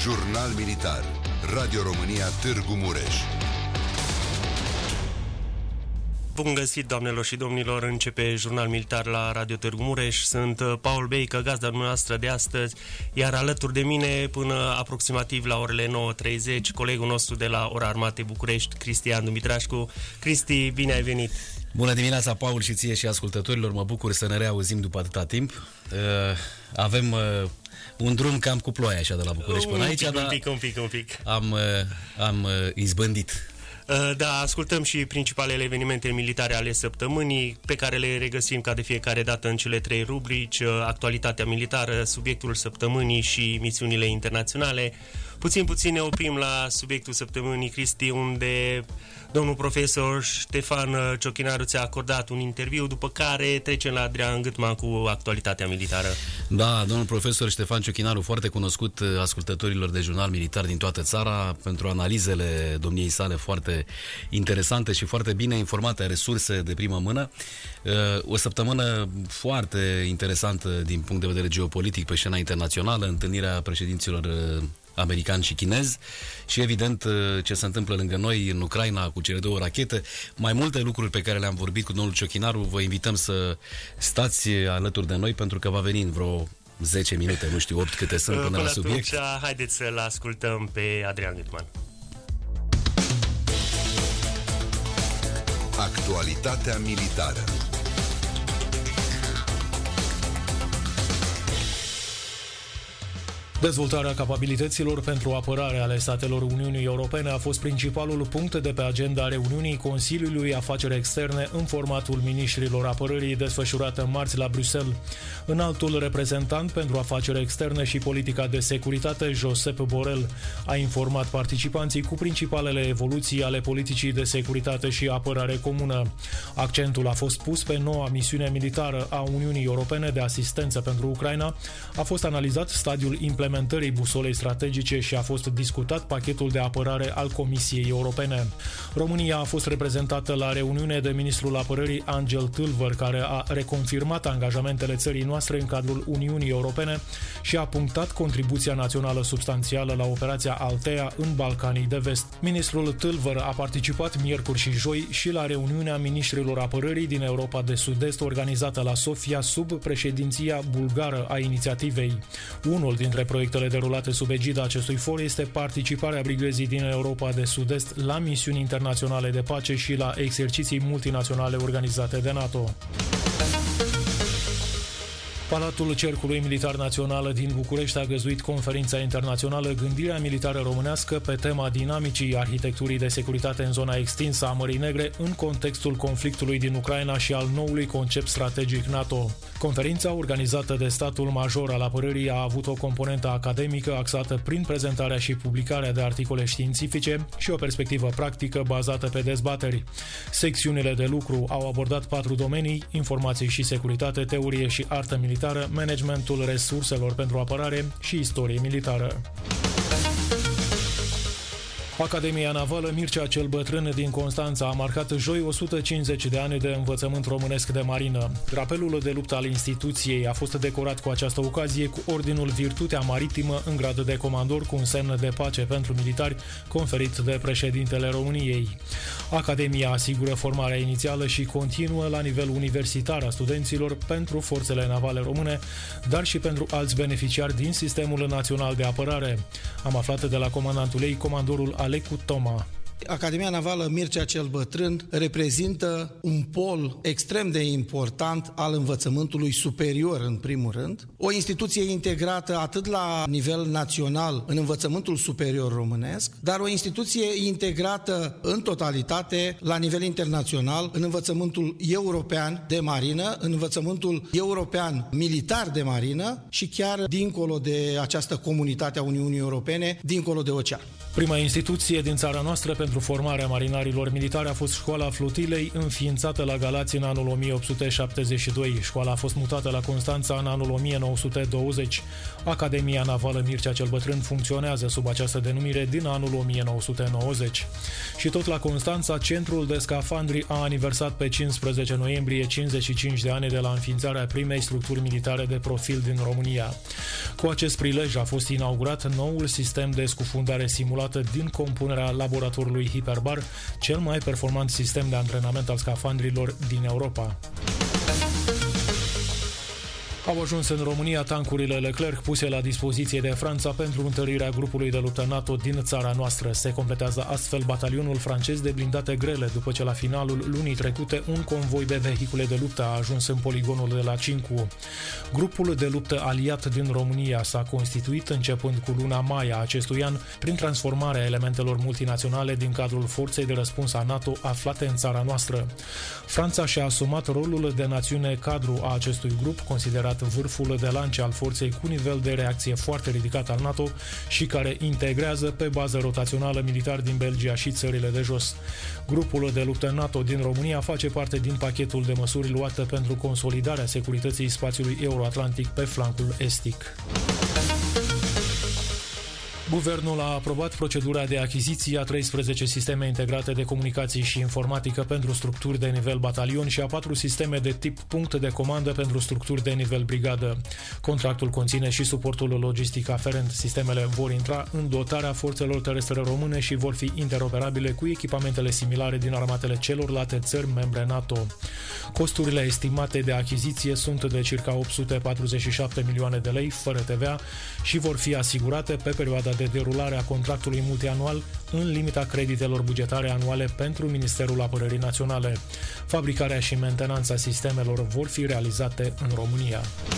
Jurnal Militar. Radio România Târgu Mureș. Bun găsit, doamnelor și domnilor, începe Jurnal Militar la Radio Târgu Mureș. Sunt Paul Beică, gazda dumneavoastră de astăzi, iar alături de mine până aproximativ la orele 9:30, colegul nostru de la Ora Armatei București, Cristian Dumitrașcu. Cristi, bine ai venit! Bună dimineața, Paul, și ție și ascultătorilor, mă bucur să ne reauzim după atâta timp. Avem un drum cam cu ploaie așa de la București până aici, dar un pic. Am izbândit. Da, ascultăm și principalele evenimente militare ale săptămânii, pe care le regăsim ca de fiecare dată în cele 3 rubrici: actualitatea militară, subiectul săptămânii și misiunile internaționale. Puțin ne oprim la subiectul săptămânii, Cristi, unde domnul profesor Ștefan Ciocinaru ți-a acordat un interviu, după care trecem la Adrian Gâtman cu actualitatea militară. Da, domnul profesor Ștefan Ciocinaru, foarte cunoscut ascultătorilor de Jurnal Militar din toată țara, pentru analizele domniei sale foarte interesante și foarte bine informate, resurse de primă mână. O săptămână foarte interesantă din punct de vedere geopolitic pe scena internațională, întâlnirea președinților american și chinez și evident ce se întâmplă lângă noi în Ucraina cu cele 2 rachete, mai multe lucruri pe care le-am vorbit cu domnul Ciocinaru. Vă invităm să stați alături de noi pentru că va veni în vreo 10 minute, nu știu 8 câte sunt până la subiect. Atunci, haideți să-l ascultăm pe Adrian Gâtman. Actualitatea militară. Dezvoltarea capabilităților pentru apărare ale statelor Uniunii Europene a fost principalul punct de pe agenda reuniunii Consiliului Afaceri Externe în formatul miniștrilor apărării desfășurată marți la Bruxelles. Înaltul reprezentant pentru afaceri externe și politica de securitate, Josep Borrell, a informat participanții cu principalele evoluții ale politicii de securitate și apărare comună. Accentul a fost pus pe noua misiune militară a Uniunii Europene de asistență pentru Ucraina, a fost analizat stadiul implementării busolei strategice și a fost discutat pachetul de apărare al Comisiei Europene. România a fost reprezentată la reuniune de ministrul apărării Angel Tâlvăr, care a reconfirmat angajamentele țării noastre în cadrul Uniunii Europene și a punctat contribuția națională substanțială la operația Althea în Balcanii de Vest. Ministrul Tâlvăr a participat miercuri și joi și la reuniunea ministrilor apărării din Europa de Sud-Est organizată la Sofia sub președinția bulgară a inițiativei. Unul dintre proiectele derulate sub egida acestui for este participarea brigăzii din Europa de Sud-Est la misiuni internaționale de pace și la exerciții multinaționale organizate de NATO. Palatul Cercului Militar Național din București a găzduit conferința internațională Gândirea militară românească pe tema dinamicii arhitecturii de securitate în zona extinsă a Mării Negre în contextul conflictului din Ucraina și al noului concept strategic NATO. Conferința, organizată de statul major al apărării, a avut o componentă academică axată prin prezentarea și publicarea de articole științifice și o perspectivă practică bazată pe dezbateri. Secțiunile de lucru au abordat 4 domenii: informații și securitate, teorie și artă militară, managementul resurselor pentru apărare și istorie militară. Academia Navală Mircea cel Bătrân din Constanța a marcat joi 150 de ani de învățământ românesc de marină. Drapelul de luptă al instituției a fost decorat cu această ocazie cu ordinul Virtutea Maritimă în grad de comandor cu un semn de pace pentru militari conferit de președintele României. Academia asigură formarea inițială și continuă la nivel universitar a studenților pentru forțele navale române, dar și pentru alți beneficiari din Sistemul Național de Apărare. Am aflat de la comandantul ei, comandorul Alecu Toma. Academia Navală Mircea cel Bătrân reprezintă un pol extrem de important al învățământului superior, în primul rând. O instituție integrată atât la nivel național în învățământul superior românesc, dar o instituție integrată în totalitate la nivel internațional în învățământul european de marină, în învățământul european militar de marină și chiar dincolo de această comunitate a Uniunii Europene, dincolo de ocean. Prima instituție din țara noastră pentru formarea marinarilor militari a fost Școala Flotilei, înființată la Galați în anul 1872. Școala a fost mutată la Constanța în anul 1920. Academia Navală Mircea cel Bătrân funcționează sub această denumire din anul 1990. Și tot la Constanța, Centrul de Scafandri a aniversat pe 15 noiembrie 55 de ani de la înființarea primei structuri militare de profil din România. Cu acest prilej a fost inaugurat noul sistem de scufundare simulată din compunerea laboratorului Hiperbar, cel mai performant sistem de antrenament al scafandrilor din Europa. Au ajuns în România tancurile Leclerc puse la dispoziție de Franța pentru întărirea grupului de luptă NATO din țara noastră. Se completează astfel batalionul francez de blindate grele, după ce la finalul lunii trecute un convoi de vehicule de luptă a ajuns în poligonul de la Cincu. Grupul de luptă aliat din România s-a constituit începând cu luna mai a acestui an prin transformarea elementelor multinaționale din cadrul forței de răspuns a NATO aflate în țara noastră. Franța și-a asumat rolul de națiune cadru a acestui grup, considerat vârful de lance al forței cu nivel de reacție foarte ridicat al NATO și care integrează pe bază rotațională militari din Belgia și țările de jos. Grupul de luptă NATO din România face parte din pachetul de măsuri luate pentru consolidarea securității spațiului euroatlantic pe flancul estic. Guvernul a aprobat procedura de achiziție a 13 sisteme integrate de comunicații și informatică pentru structuri de nivel batalion și a 4 sisteme de tip punct de comandă pentru structuri de nivel brigadă. Contractul conține și suportul logistic aferent. Sistemele vor intra în dotarea forțelor terestre române și vor fi interoperabile cu echipamentele similare din armatele celorlalte țări membre NATO. Costurile estimate de achiziție sunt de circa 847 milioane de lei, fără TVA, și vor fi asigurate pe perioada de derulare a contractului multianual în limita creditelor bugetare anuale pentru Ministerul Apărării Naționale. Fabricarea și mentenanța sistemelor vor fi realizate în România.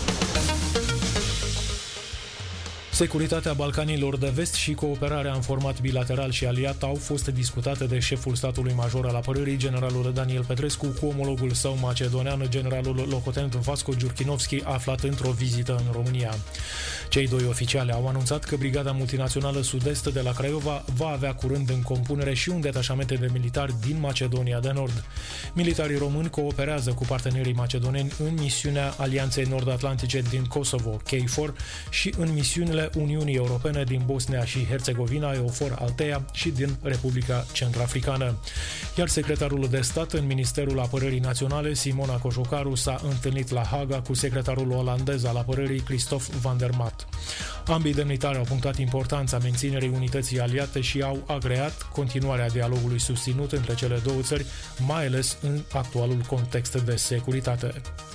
Securitatea Balcanilor de Vest și cooperarea în format bilateral și aliat au fost discutate de șeful statului major al apărării, generalul Daniel Petrescu, cu omologul său macedonean, generalul locotenent Vasco Giurchinovski, aflat într-o vizită în România. Cei doi oficiali au anunțat că Brigada Multinațională Sud-Est de la Craiova va avea curând în compunere și un detașament de militari din Macedonia de Nord. Militarii români cooperează cu partenerii macedoneni în misiunea Alianței Nord-Atlantice din Kosovo, KFOR, și în misiunile Uniunii Europene din Bosnia și Herțegovina, EUFOR Altea, și din Republica Centrafricană. Iar secretarul de stat în Ministerul Apărării Naționale, Simona Cojocaru, s-a întâlnit la Haga cu secretarul olandez al apărării, Christophe van der Maat. Ambii demnitari au punctat importanța menținerii unității aliate și au agreat continuarea dialogului susținut între cele două țări, mai ales în actualul context de securitate.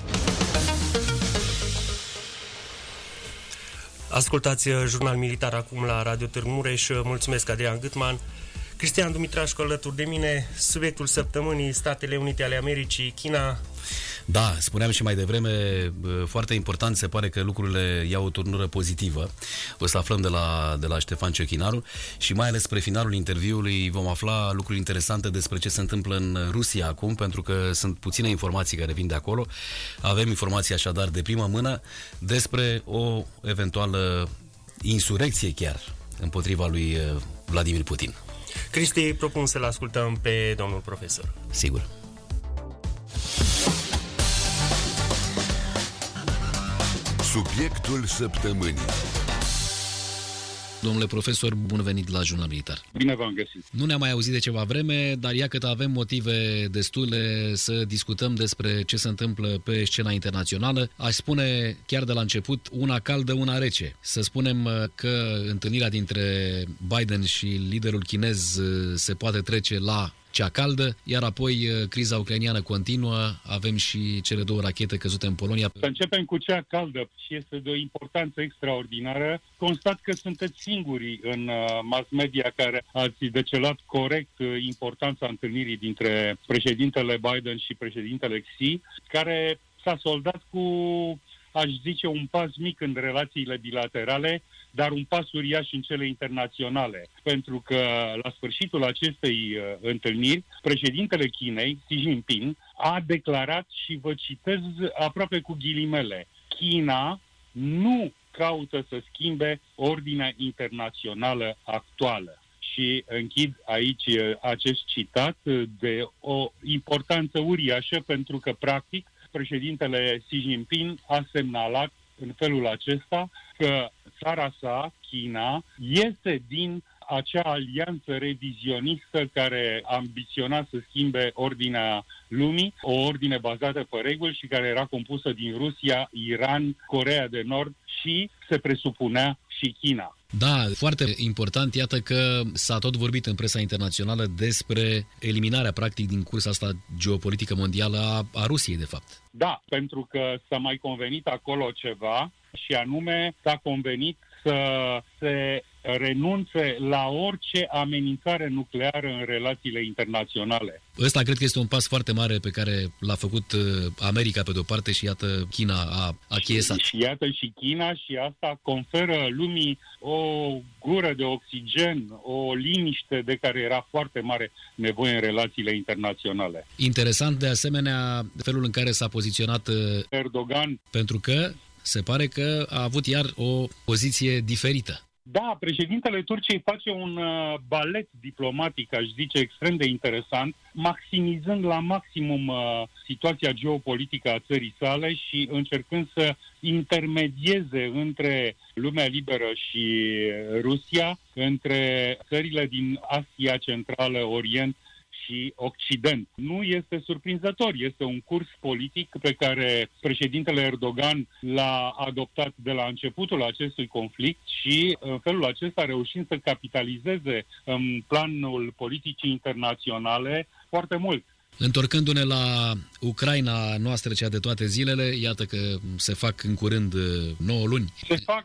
Ascultați Jurnal Militar acum la Radio Târgu Mureș. Mulțumesc, Adrian Gâtman. Cristian Dumitrașcu alături de mine. Subiectul săptămânii: Statele Unite ale Americii, China. Da, spuneam și mai devreme, foarte important, se pare că lucrurile iau o turnură pozitivă. O să aflăm de la Ștefan Ciochinaru și mai ales spre finalul interviului vom afla lucruri interesante despre ce se întâmplă în Rusia acum, pentru că sunt puține informații care vin de acolo. Avem informații așadar de primă mână despre o eventuală insurecție chiar împotriva lui Vladimir Putin. Cristi, propun să-l ascultăm pe domnul profesor. Sigur. Subiectul săptămânii. Domnule profesor, bun venit la Jurnal Militar. Bine v-am găsit. Nu ne-am mai auzit de ceva vreme, dar iată avem motive destule să discutăm despre ce se întâmplă pe scena internațională. Aș spune chiar de la început, una caldă, una rece. Să spunem că întâlnirea dintre Biden și liderul chinez se poate trece la cea caldă, iar apoi criza ucrainiană continuă, avem și cele două rachete căzute în Polonia. Să începem cu cea caldă și este de o importanță extraordinară. Constat că sunteți singurii în mass media care ați decelat corect importanța întâlnirii dintre președintele Biden și președintele Xi, care s-a soldat cu, aș zice, un pas mic în relațiile bilaterale, dar un pas uriaș în cele internaționale. Pentru că la sfârșitul acestei întâlniri, președintele Chinei, Xi Jinping, a declarat, și vă citez aproape cu ghilimele: China nu caută să schimbe ordinea internațională actuală. Și închid aici acest citat de o importanță uriașă, pentru că, practic, președintele Xi Jinping a semnalat în felul acesta că țara sa, China, iese din acea alianță revizionistă care ambiționa să schimbe ordinea lumii, o ordine bazată pe reguli și care era compusă din Rusia, Iran, Coreea de Nord și se presupunea și China. Da, foarte important, iată că s-a tot vorbit în presa internațională despre eliminarea, practic, din cursa asta geopolitică mondială a Rusiei, de fapt. Da, pentru că s-a mai convenit acolo ceva și anume s-a convenit să se renunțe la orice amenințare nucleară în relațiile internaționale. Ăsta cred că este un pas foarte mare pe care l-a făcut America pe de-o parte și iată China a achiesat. Și iată și China, și asta conferă lumii o gură de oxigen, o liniște de care era foarte mare nevoie în relațiile internaționale. Interesant de asemenea felul în care s-a poziționat Erdogan, pentru că se pare că a avut iar o poziție diferită. Da, președintele Turciei face un balet diplomatic, aș zice, extrem de interesant, maximizând la maximum situația geopolitică a țării sale și încercând să intermedieze între lumea liberă și Rusia, între țările din Asia Centrală, Orient și Occident. Nu este surprinzător, este un curs politic pe care președintele Erdogan l-a adoptat de la începutul acestui conflict și în felul acesta reușind să capitalizeze în planul politicii internaționale foarte mult. Întorcându-ne la Ucraina noastră, cea de toate zilele, iată că se fac în curând 9 luni. Se fac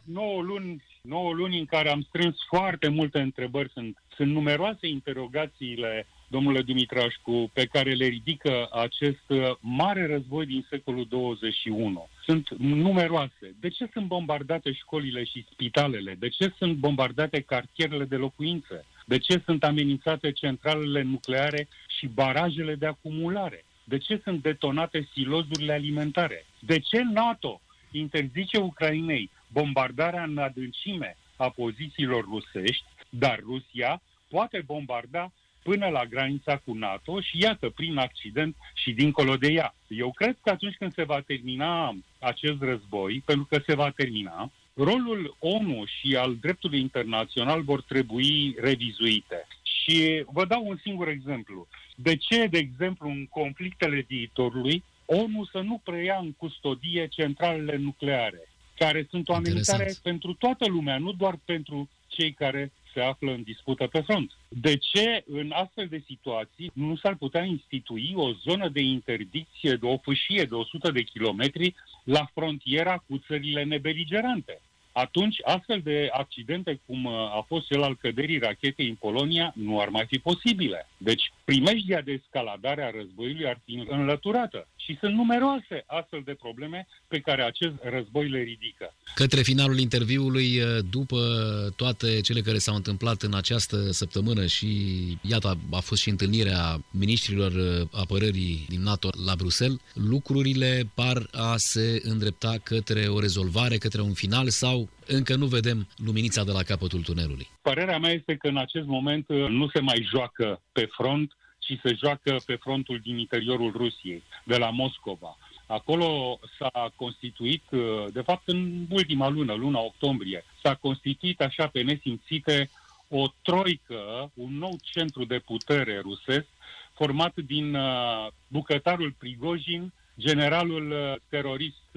9 luni în care am strâns foarte multe întrebări. Sunt numeroase interrogațiile, domnule Dumitrașcu, pe care le ridică acest mare război din secolul 21. Sunt numeroase. De ce sunt bombardate școlile și spitalele? De ce sunt bombardate cartierele de locuințe? De ce sunt amenințate centralele nucleare și barajele de acumulare? De ce sunt detonate silozurile alimentare? De ce NATO interzice Ucrainei bombardarea în adâncime a pozițiilor rusești, dar Rusia poate bombarda până la granița cu NATO și iată, prin accident și dincolo de ea. Eu cred că atunci când se va termina acest război, pentru că se va termina, rolul ONU și al dreptului internațional vor trebui revizuite. Și vă dau un singur exemplu. De ce, de exemplu, în conflictele viitorului, ONU să nu preia în custodie centralele nucleare, care sunt o amenințare pentru toată lumea, nu doar pentru cei care se află în dispută pe front. De ce în astfel de situații nu s-ar putea institui o zonă de interdicție, de o fâșie de 100 de kilometri la frontiera cu țările nebeligerante? Atunci, astfel de accidente, cum a fost cel al căderii rachetei în Polonia, nu ar mai fi posibile. Deci, primejdia de escaladare a războiului ar fi înlăturată. Și sunt numeroase astfel de probleme pe care acest război le ridică. Către finalul interviului, după toate cele care s-au întâmplat în această săptămână și, iată, a fost și întâlnirea miniștrilor apărării din NATO la Bruxelles, lucrurile par a se îndrepta către o rezolvare, către un final sau încă nu vedem luminița de la capătul tunelului? Părerea mea este că în acest moment nu se mai joacă pe front, ci se joacă pe frontul din interiorul Rusiei, de la Moscova. Acolo s-a constituit, de fapt în ultima lună, luna octombrie, s-a constituit așa pe nesimțite o troică, un nou centru de putere rusesc, format din bucătarul Prigojin, generalul terorist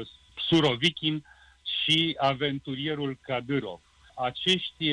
Surovikin și aventurierul Kadyrov. Acești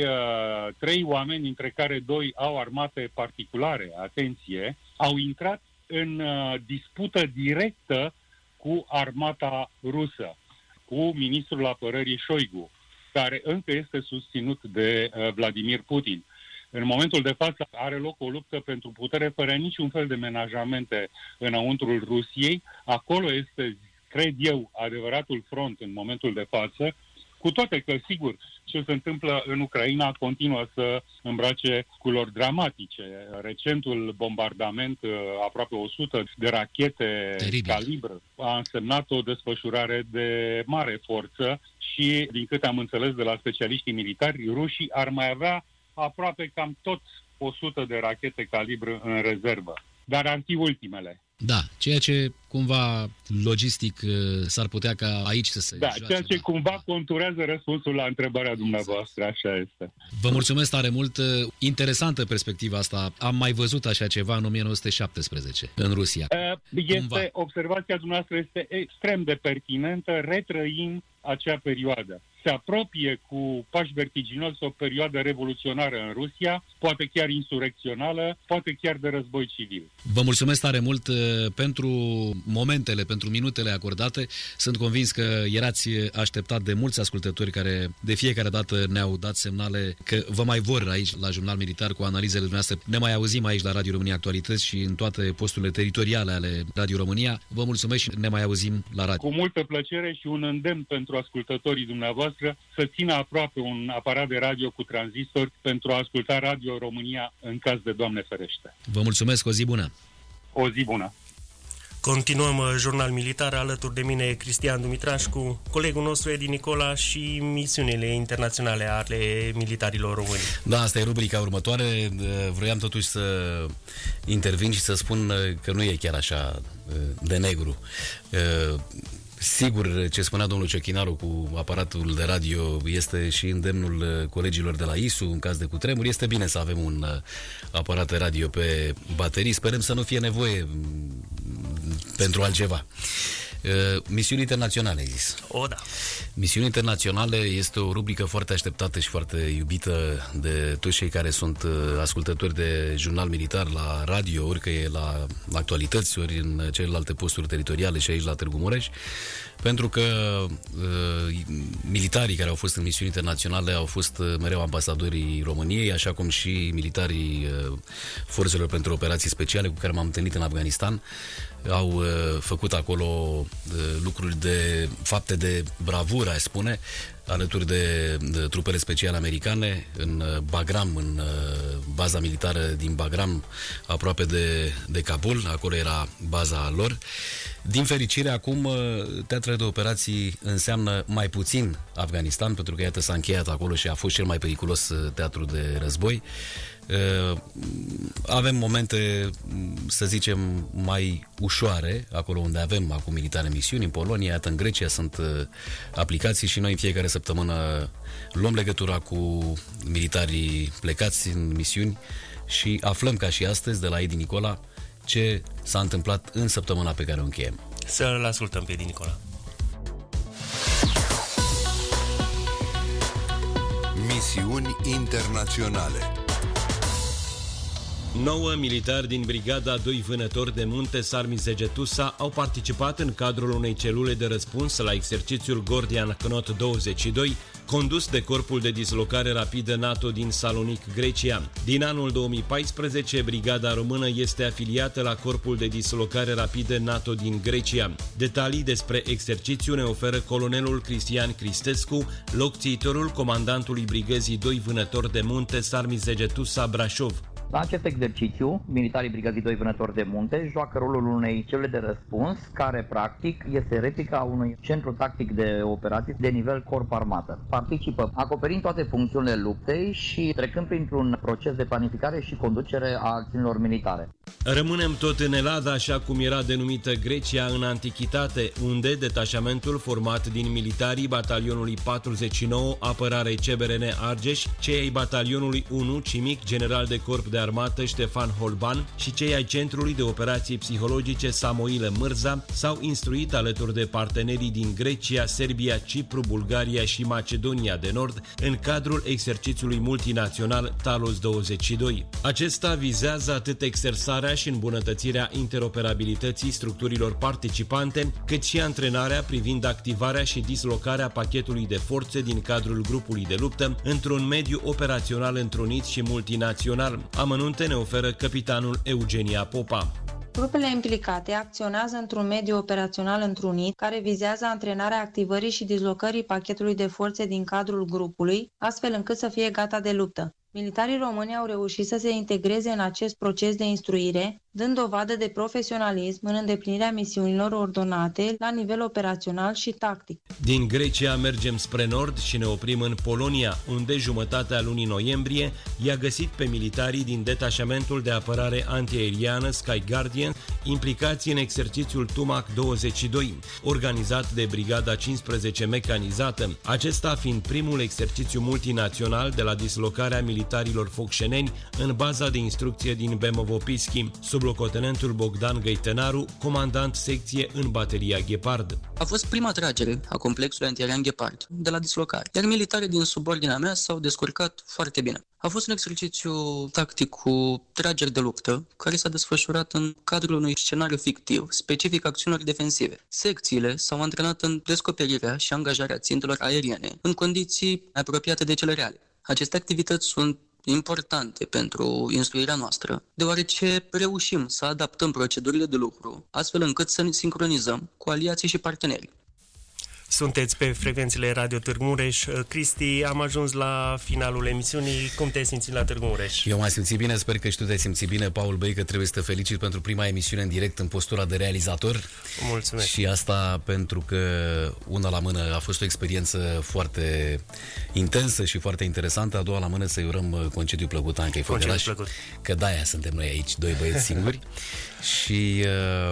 3 oameni, dintre care 2 au armate particulare, atenție, au intrat în dispută directă cu armata rusă, cu ministrul apărării Șoigu, care încă este susținut de Vladimir Putin. În momentul de față are loc o luptă pentru putere fără niciun fel de menajamente înăuntrul Rusiei. Acolo este, cred eu, adevăratul front în momentul de față, cu toate că, sigur, ce se întâmplă în Ucraina continuă să îmbrace culori dramatice. Recentul bombardament, aproape 100 de rachete calibr, a însemnat o desfășurare de mare forță și, din câte am înțeles de la specialiștii militari, rușii ar mai avea aproape cam tot 100 de rachete calibru în rezervă, dar antiultimele. Da, ceea ce cumva logistic s-ar putea ca aici să se joace. Ceea ce cumva conturează răspunsul la întrebarea dumneavoastră, așa este. Vă mulțumesc tare mult. Interesantă perspectiva asta. Am mai văzut așa ceva în 1917 în Rusia. Observația dumneavoastră este extrem de pertinentă, retrăim acea perioadă. Se apropie cu pași vertiginoși o perioadă revoluționară în Rusia, poate chiar insurecțională, poate chiar de război civil. Vă mulțumesc tare mult pentru momentele, pentru minutele acordate. Sunt convins că erați așteptat de mulți ascultători care de fiecare dată ne-au dat semnale că vă mai vor aici la Jurnal Militar cu analizele dumneavoastră. Ne mai auzim aici la Radio România Actualități și în toate posturile teritoriale ale Radio România. Vă mulțumesc și ne mai auzim la radio. Cu multă plăcere și un îndemn pentru ascultătorii dumneavoastră să țină aproape un aparat de radio cu tranzistor pentru a asculta Radio România în caz de Doamne ferește. Vă mulțumesc, o zi bună! O zi bună! Continuăm Jurnal Militar, alături de mine Cristian Dumitrașcu, colegul nostru Edi Nicola și misiunile internaționale ale militarilor români. Da, asta e rubrica următoare. Vroiam totuși să intervin și să spun că nu e chiar așa de negru. Sigur, ce spunea domnul Ciochinaru cu aparatul de radio este și îndemnul colegilor de la ISU în caz de cutremur. Este bine să avem un aparat de radio pe baterii. Sperăm să nu fie nevoie pentru altceva. Misiuni internaționale, ai zis. Da. Misiuni internaționale este o rubrică foarte așteptată și foarte iubită de toți cei care sunt ascultători de Jurnal Militar la radio, ori că e la actualități, ori în celelalte posturi teritoriale și aici la Târgu Mureș, pentru că militarii care au fost în misiuni internaționale au fost mereu ambasadorii României, așa cum și militarii forțelor pentru operații speciale cu care m-am întâlnit în Afganistan au făcut acolo lucruri fapte de bravură, aș spune, alături de trupele speciale americane în Bagram, în baza militară din Bagram, aproape de Kabul, acolo era baza lor. Din fericire, acum teatrele de operații înseamnă mai puțin Afganistan, pentru că iată s-a încheiat acolo și a fost cel mai periculos teatru de război. Avem momente, să zicem, mai ușoare, acolo unde avem acum militare în misiuni, în Polonia, iată în Grecia sunt aplicații și noi în fiecare săptămână luăm legătura cu militarii plecați în misiuni și aflăm ca și astăzi de la Edi Nicola ce s-a întâmplat în săptămâna pe care o încheiem. Să-l ascultăm pe Edi Nicola. Misiuni internaționale. 9 militari din brigada 2 Vânători de Munte Sarmizegetusa au participat în cadrul unei celule de răspuns la exercițiul Gordian Knot 22, condus de Corpul de Dislocare Rapidă NATO din Salonic, Grecia. Din anul 2014, brigada română este afiliată la Corpul de Dislocare Rapidă NATO din Grecia. Detalii despre exercițiu ne oferă colonelul Cristian Cristescu, locțiitorul comandantului brigăzii 2 Vânători de Munte Sarmizegetusa Brașov. La acest exercițiu, militarii Brigăzii 2 Vânători de Munte joacă rolul unei celule de răspuns, care practic este replica unui centru tactic de operații de nivel corp armată. Participă acoperind toate funcțiunile luptei și trecând printr-un proces de planificare și conducere a acțiunilor militare. Rămânem tot în Elada, așa cum era denumită Grecia în antichitate, unde detașamentul format din militarii batalionului 49 Apărare CBRN Argeș, cei ai batalionului 1 Cimic General de Corp de Armată Ștefan Holban și cei ai Centrului de Operații Psihologice Samoile Mârza s-au instruit alături de partenerii din Grecia, Serbia, Cipru, Bulgaria și Macedonia de Nord în cadrul exercițiului multinațional Talos 22. Acesta vizează atât exersarea și îmbunătățirea interoperabilității structurilor participante, cât și antrenarea privind activarea și dislocarea pachetului de forțe din cadrul grupului de luptă într-un mediu operațional întrunit și multinațional. Amănunte ne oferă capitanul Eugenia Popa. Grupele implicate acționează într-un mediu operațional întrunit care vizează antrenarea activării și dislocării pachetului de forțe din cadrul grupului, astfel încât să fie gata de luptă. Militarii români au reușit să se integreze în acest proces de instruire, dând dovadă de profesionalism în îndeplinirea misiunilor ordonate la nivel operațional și tactic. Din Grecia mergem spre nord și ne oprim în Polonia, unde jumătatea lunii noiembrie i-a găsit pe militarii din detașamentul de apărare antiaeriană Sky Guardian implicați în exercițiul Tumac 22, organizat de Brigada 15 mecanizată, acesta fiind primul exercițiu multinațional de la dislocarea militarilor focșeneni în baza de instrucție din Bemovo-Pischi, sublocotenentul Bogdan Găitenaru, comandant secție în bateria Ghepard. A fost prima tragere a complexului antiaerian Ghepard de la dislocare, iar militarii din subordinea mea s-au descurcat foarte bine. A fost un exercițiu tactic cu trageri de luptă, care s-a desfășurat în cadrul unui scenariu fictiv, specific acțiunilor defensive. Secțiile s-au antrenat în descoperirea și angajarea țintelor aeriene, în condiții apropiate de cele reale. Aceste activități sunt importante pentru instruirea noastră, deoarece reușim să adaptăm procedurile de lucru, astfel încât să ne sincronizăm cu aliații și partenerii. Sunteți pe frecvențele Radio Târgu Mureș. Cristi, am ajuns la finalul emisiunii. Cum te-ai simțit la Târgu Mureș? Eu m-am simțit bine, sper că și tu te-ai simțit bine. Paul Băică, trebuie să te felicit pentru prima emisiune în direct în postura de realizator. Mulțumesc. Și asta pentru că, una la mână, a fost o experiență foarte intensă și foarte interesantă. A doua la mână să-i urăm concediu plăcut Ancăi Făgăraș, că de-aia suntem noi aici, doi băieți singuri. Și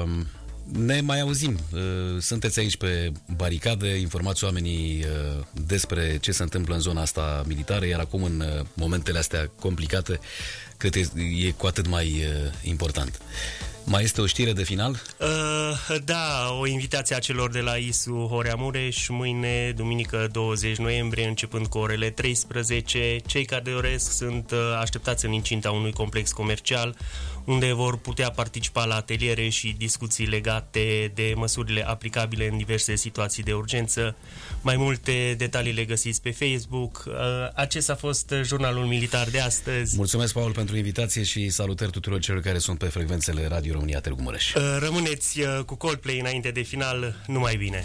ne mai auzim. Sunteți aici pe baricadă, informați oamenii despre ce se întâmplă în zona asta militară, iar acum în momentele astea complicate, cred că e cu atât mai important. Mai este o știre de final? Da, o invitație a celor de la ISU Horea Mureș, mâine, duminică 20 noiembrie, începând cu orele 13. Cei care doresc sunt așteptați în incinta unui complex comercial, unde vor putea participa la ateliere și discuții legate de măsurile aplicabile în diverse situații de urgență. Mai multe detalii le găsiți pe Facebook. Acesta a fost jurnalul militar de astăzi. Mulțumesc, Paul, pentru invitație și salutări tuturor celor care sunt pe frecvențele Radio România Târgu Mureș. Rămâneți cu Coldplay înainte de final. Numai bine!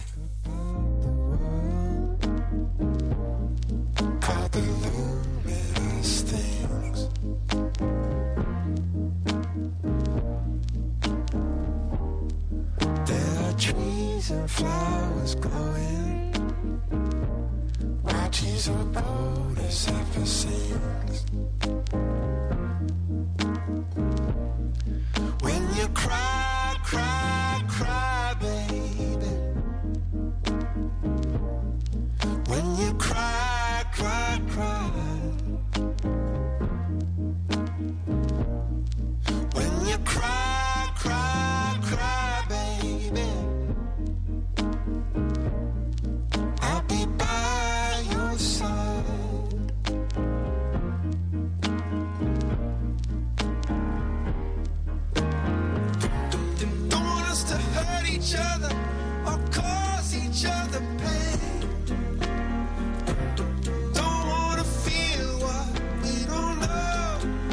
And flowers glowing, watches are bold as ever sings. When you cry, cry, cry, baby. When you cry, cry, cry. When you cry, cry, cry, baby. I'll be by your side. Don't want us to hurt each other or cause each other pain. Don't want to feel what we don't know.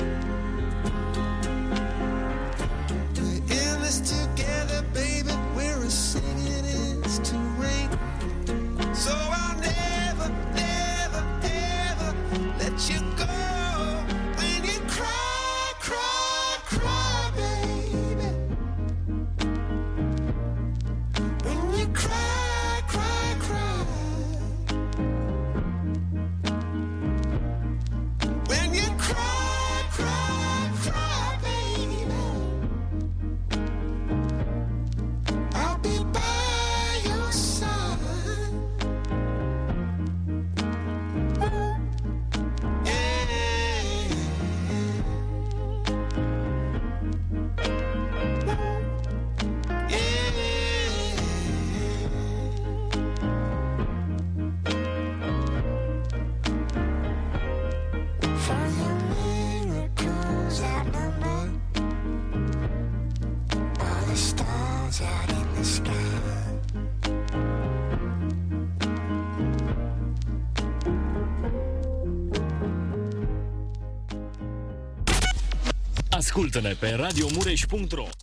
We're in this together, baby. We're singing it's to rain. So I'll never, never, ever let you go. When you cry, cry, cry, baby. When you cry, cry, cry. When you cry, cry, cry, baby. I'll be by your side. For your miracles outnumbered all the stars out in the sky. Ascultă-ne pe radiomureș.ro.